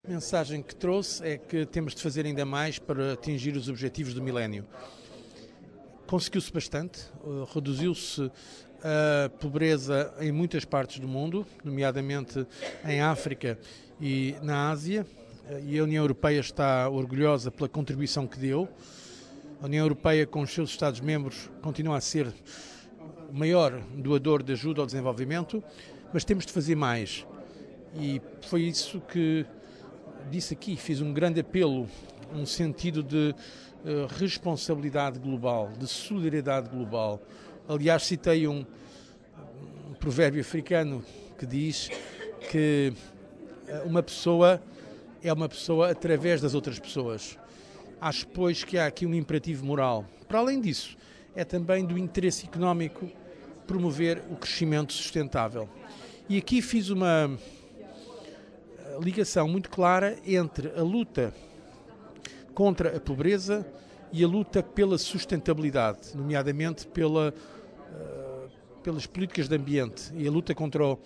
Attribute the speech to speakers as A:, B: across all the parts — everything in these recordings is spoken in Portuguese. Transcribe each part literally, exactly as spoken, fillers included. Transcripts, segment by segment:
A: A mensagem que trouxe é que temos de fazer ainda mais para atingir os objetivos do milénio. Conseguiu-se bastante, reduziu-se a pobreza em muitas partes do mundo, nomeadamente em África e na Ásia, e a União Europeia está orgulhosa pela contribuição que deu. A União Europeia, com os seus Estados-membros, continua a ser o maior doador de ajuda ao desenvolvimento, mas temos de fazer mais. E foi isso que disse aqui, fiz um grande apelo, um sentido de uh, responsabilidade global, de solidariedade global. Aliás, citei um, um provérbio africano que diz que uma pessoa é uma pessoa através das outras pessoas. Acho, pois, que há aqui um imperativo moral. Para além disso, é também do interesse económico promover o crescimento sustentável. E aqui fiz uma ligação muito clara entre a luta contra a pobreza e a luta pela sustentabilidade, nomeadamente pela, uh, pelas políticas de ambiente e a luta contra o,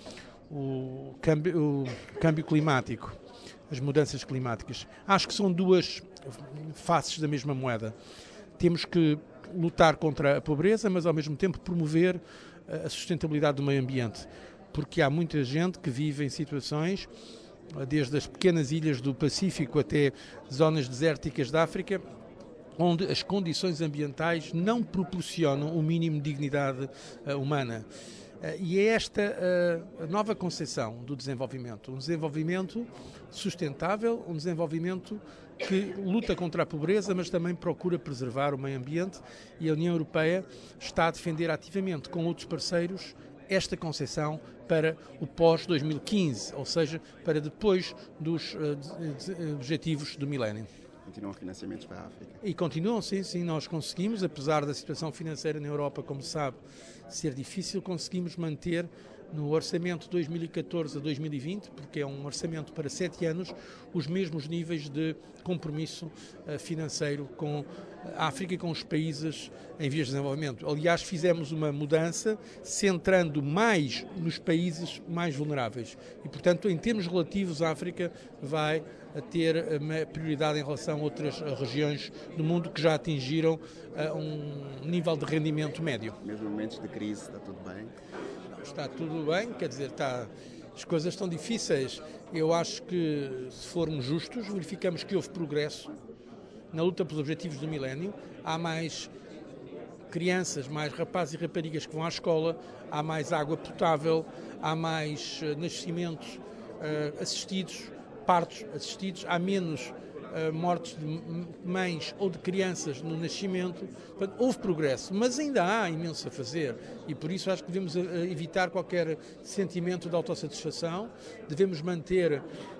A: o, câmbio, o câmbio climático, as mudanças climáticas. Acho que são duas faces da mesma moeda. Temos que lutar contra a pobreza, mas ao mesmo tempo promover a sustentabilidade do meio ambiente, porque há muita gente que vive em situações, desde as pequenas ilhas do Pacífico até zonas desérticas da África, onde as condições ambientais não proporcionam o mínimo de dignidade uh, humana. Uh, e é esta uh, a nova concepção do desenvolvimento. Um desenvolvimento sustentável, um desenvolvimento que luta contra a pobreza, mas também procura preservar o meio ambiente, e a União Europeia está a defender ativamente com outros parceiros esta concepção para o pós dois mil e quinze, ou seja, para depois dos uh, de, de, objetivos do milénio.
B: Continuam financiamentos para a África?
A: E continuam, sim, sim, nós conseguimos, apesar da situação financeira na Europa, como sabe, ser difícil, conseguimos manter no orçamento de dois mil e catorze a dois mil e vinte, porque é um orçamento para sete anos, os mesmos níveis de compromisso uh, financeiro com a África e com os países em vias de desenvolvimento. Aliás, fizemos uma mudança centrando mais nos países mais vulneráveis e, portanto, em termos relativos, a África vai a ter uma prioridade em relação a outras regiões do mundo que já atingiram uh, um nível de rendimento médio.
B: Mesmo em momentos de crise, está tudo bem?
A: Está tudo bem, quer dizer, está, as coisas estão difíceis. Eu acho que, se formos justos, verificamos que houve progresso na luta pelos objetivos do milénio. Há mais crianças, mais rapazes e raparigas que vão à escola, há mais água potável, há mais uh, nascimentos uh, assistidos, partos assistidos, há menos uh, mortes de mães ou de crianças no nascimento. Portanto, houve progresso, mas ainda há imenso a fazer e por isso acho que devemos uh, evitar qualquer sentimento de autossatisfação, devemos manter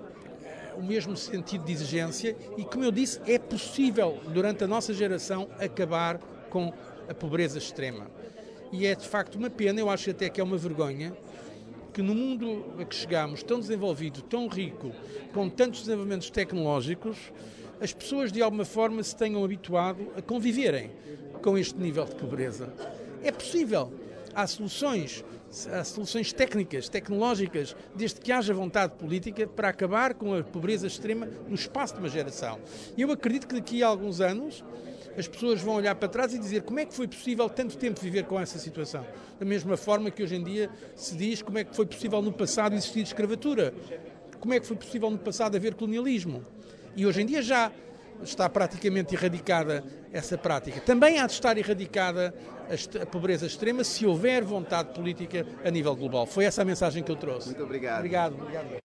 A: o mesmo sentido de exigência e, como eu disse, é possível, durante a nossa geração, acabar com a pobreza extrema. E é, de facto, uma pena, eu acho até que é uma vergonha, que no mundo a que chegamos, tão desenvolvido, tão rico, com tantos desenvolvimentos tecnológicos, as pessoas, de alguma forma, se tenham habituado a conviverem com este nível de pobreza. É possível. Há soluções. Há soluções técnicas, tecnológicas, desde que haja vontade política para acabar com a pobreza extrema no espaço de uma geração. E eu acredito que daqui a alguns anos as pessoas vão olhar para trás e dizer como é que foi possível tanto tempo viver com essa situação. Da mesma forma que hoje em dia se diz como é que foi possível no passado existir escravatura, como é que foi possível no passado haver colonialismo. E hoje em dia já está praticamente erradicada essa prática. Também há de estar erradicada a pobreza extrema se houver vontade política a nível global. Foi essa a mensagem que eu trouxe.
B: Muito obrigado.
A: Obrigado. obrigado.